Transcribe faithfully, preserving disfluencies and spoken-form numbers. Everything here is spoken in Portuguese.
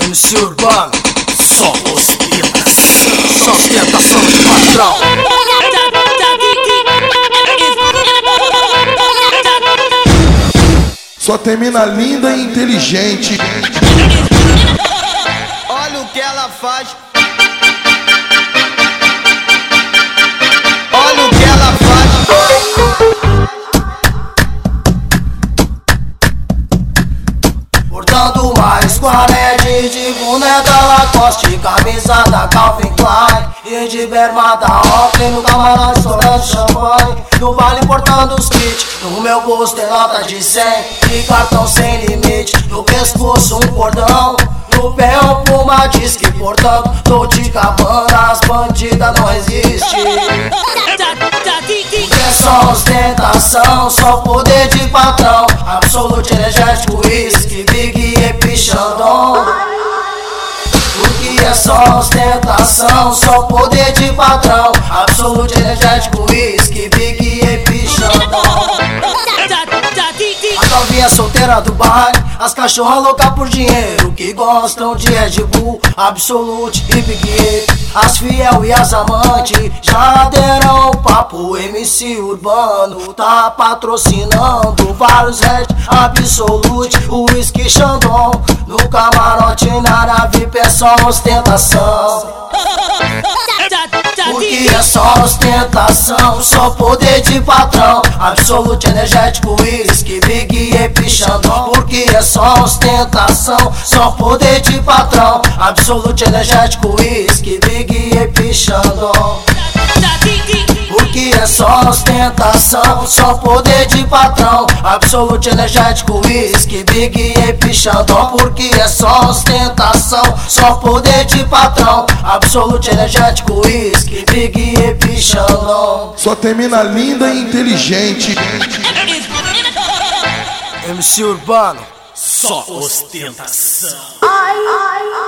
M C Urbano, só ostentação, só ostentação de patrão. Só tem mina linda e inteligente. Olha o que ela faz. Olha o que ela faz. Portando mais quarente de boné da Lacoste, camisa da Calvin Klein e de bermada Oakley, no camarote estourando champanhe, no baile portando os kits. No meu bolso tem nota de cem e cartão sem limite, no pescoço um cordão, no pé um Puma Disque, portanto Dolce e Gabbana, as bandidas não existem. É só ostentação, só poder de patrão, Absolute, energético, whisky, Big e Pichandon. Porque é só ostentação, só poder de patrão, Absolute, energético, whisky, Big e Pichandon. A novinha solteira do baile, as cachorras loucas por dinheiro, que gostam de Red Bull, Absolute e Big E. As fiel e as amantes já deram papo. M C Urbano tá patrocinando vários Red, Absolute, Whisky, Chandon. No camarote, na nave, é só ostentação. Porque é só ostentação, só poder de patrão, Absolute, energético, whisky, Big e Pichandon. Porque é só ostentação, só poder de patrão, Absolute, energético, whisky, Big e Pichandon. Porque é só ostentação, só poder de patrão, Absolute, energético, whisky, Big e Pichandon. Porque é só ostentação, só poder de patrão, Absolute, energético, whisky, Big e Pichandon. Só tem mina linda e inteligente. M C Urbano, só ostentação. Ai, ai, ai.